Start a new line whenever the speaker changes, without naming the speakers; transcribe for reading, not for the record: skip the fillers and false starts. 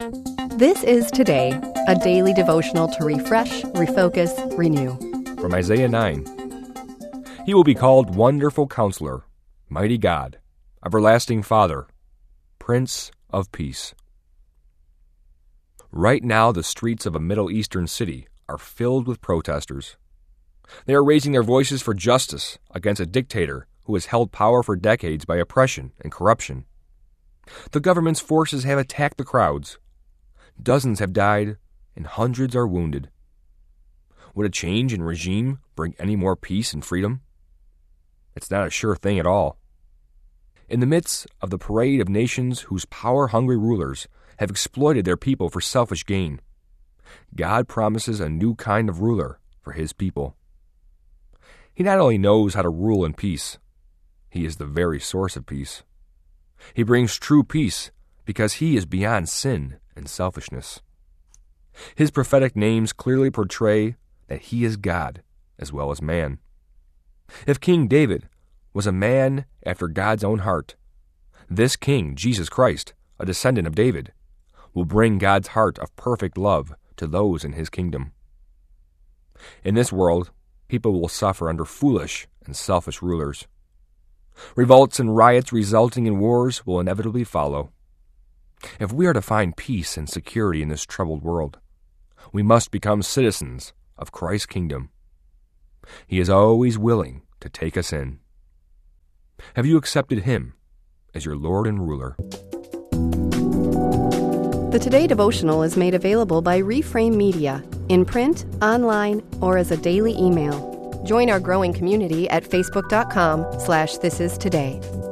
This is Today, a daily devotional to refresh, refocus, renew.
From Isaiah 9. He will be called Wonderful Counselor, Mighty God, Everlasting Father, Prince of Peace. Right now, the streets of a Middle Eastern city are filled with protesters. They are raising their voices for justice against a dictator who has held power for decades by oppression and corruption. The government's forces have attacked the crowds. Dozens have died, and hundreds are wounded. Would a change in regime bring any more peace and freedom? It's not a sure thing at all. In the midst of the parade of nations whose power-hungry rulers have exploited their people for selfish gain, God promises a new kind of ruler for His people. He not only knows how to rule in peace, He is the very source of peace. He brings true peace because He is beyond sin and selfishness. His prophetic names clearly portray that He is God as well as man. If King David was a man after God's own heart, this King, Jesus Christ, a descendant of David, will bring God's heart of perfect love to those in His kingdom. In this world, people will suffer under foolish and selfish rulers. Revolts and riots resulting in wars will inevitably follow. If we are to find peace and security in this troubled world, we must become citizens of Christ's kingdom. He is always willing to take us in. Have you accepted Him as your Lord and ruler?
The Today devotional is made available by Reframe Media, in print, online, or as a daily email. Join our growing community at facebook.com/thisIsToday.